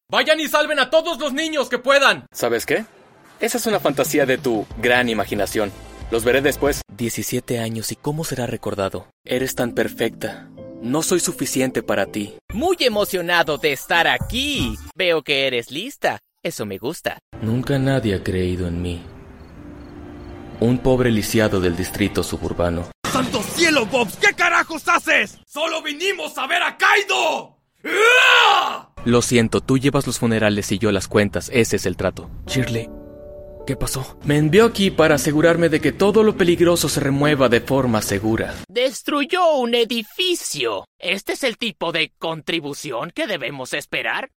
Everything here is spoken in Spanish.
Vayan y salven a todos los niños que puedan. ¿Sabes qué? Esa es una fantasía de tu gran imaginación. Los veré después. 17 años, ¿y cómo será recordado? Eres tan perfecta. No soy suficiente para ti. Muy emocionado de estar aquí. Veo que eres lista. Eso me gusta. Nunca nadie ha creído en mí. Un pobre lisiado del distrito suburbano. ¡Santo cielo, Bobs! ¿Qué carajos haces? ¡Solo vinimos a ver a Kaido! Lo siento, tú llevas los funerales y yo las cuentas. Ese es el trato. Shirley, ¿qué pasó? Me envió aquí para asegurarme de que todo lo peligroso se remueva de forma segura. Destruyó un edificio. ¿Este es el tipo de contribución que debemos esperar?